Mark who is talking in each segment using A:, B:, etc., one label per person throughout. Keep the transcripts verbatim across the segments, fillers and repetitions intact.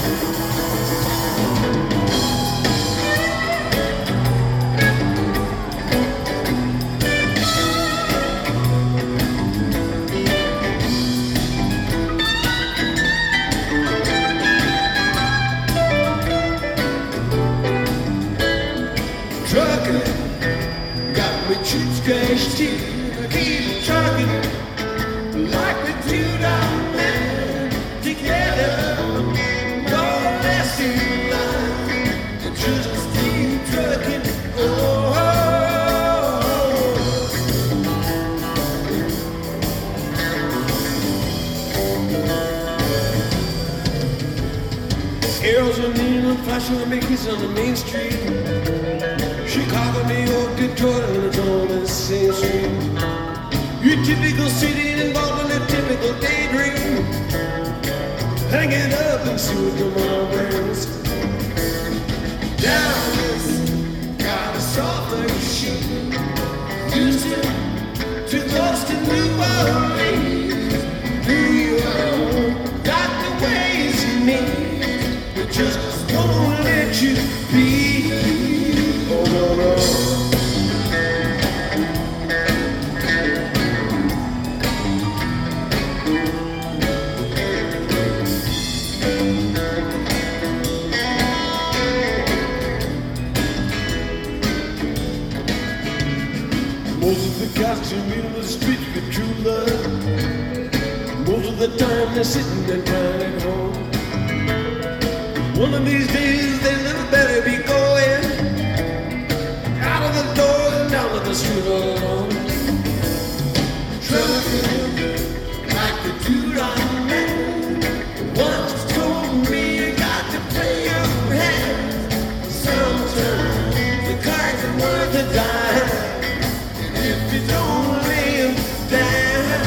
A: Cheapskate teeth, I keep trucking like we two down men together. No less in line, just keep trucking. Oh, arrows are neon flashing the Mickey's on the main street. Chicago, New York, Detroit, and it's all the same street. Your typical city involved in a typical daydream. Hang it up and see what tomorrow brings. Dallas got a soft sheet. Houston to close to New Orleans. New York got the ways you need, but just won't let you be. Oh, no, no. Most of the costume in the street for true love. Most of the time they're sitting and crying at home. One of these days they little better be going out of the door and down to the street all alone. Trucking like the dude on man once told me you got to play your hand. Sometimes the cards are worth a dime if you don't lay 'em down.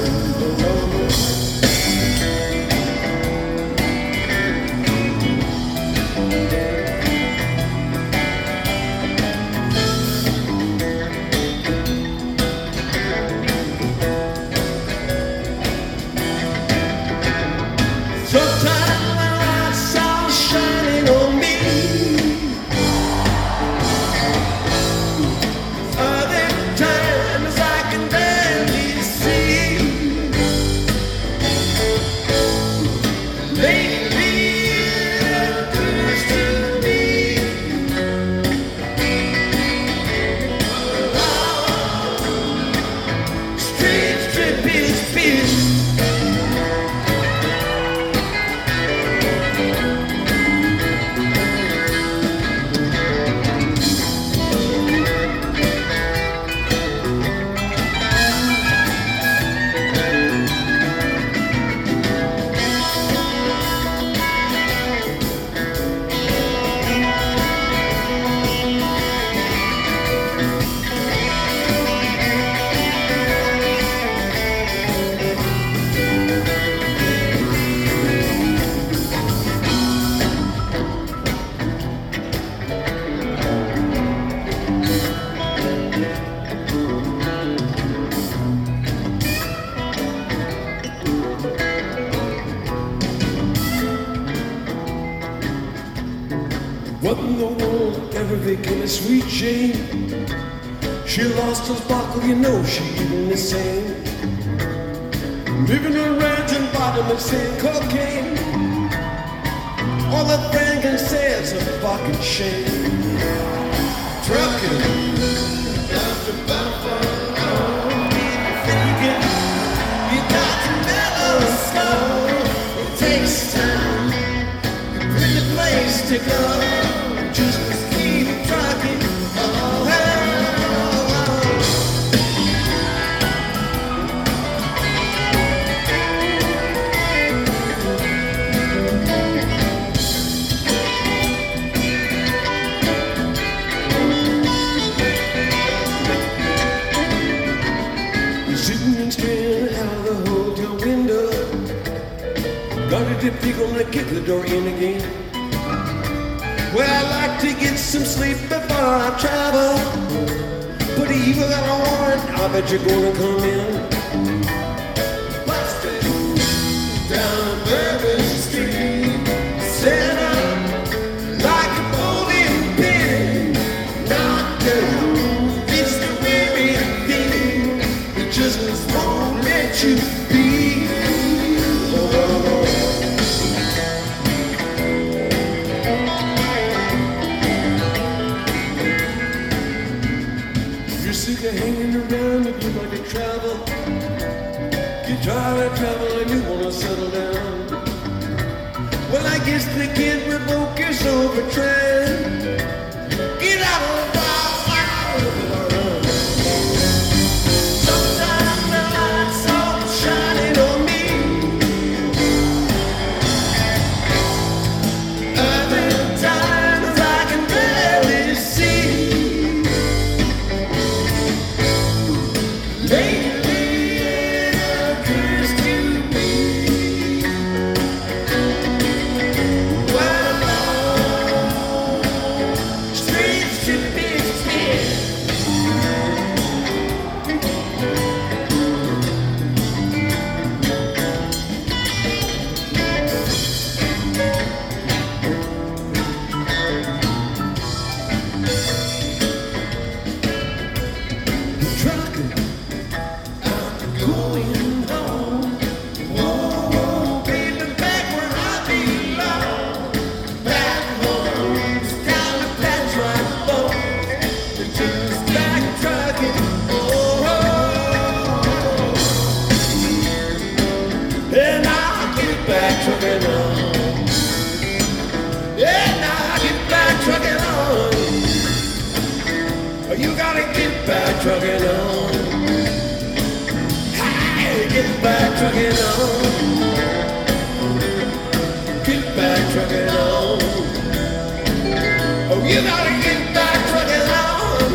A: What in the world ever became a sweet Jane? She lost her sparkle, you know she ain't the same. Living her ranch and bottom and saying cocaine. All that friend can say is a fucking shame. Trucking after Buffalo, thinking you got to mellow slow. It takes time, a pretty place to go. Just keep trucking. Oh, if you're gonna kick the door in again. Well, I like to get some sleep before I travel, but if you got a warrant, I bet you're gonna come in. Busted down Bourbon Street, travel. You're tired of travel and you wanna settle down. Well, I guess the kid revoke is overtrained. Get out of the fire. Sometimes the lights are shining on me. Other times I can barely see. Lately it occurs to me. Well, long streets should be spared. Trucking, I'm going home. Whoa, baby, back where I belong. Back home, it's time to patch my bones. Just back trucking, oh, and I'll get back trucking on. And I'll get back trucking on. You gotta get back trucking on. Hey, get back trucking on. Get back trucking on. Oh, you gotta get back trucking on.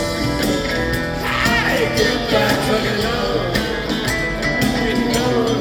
A: Hey, get back trucking on. Getting on.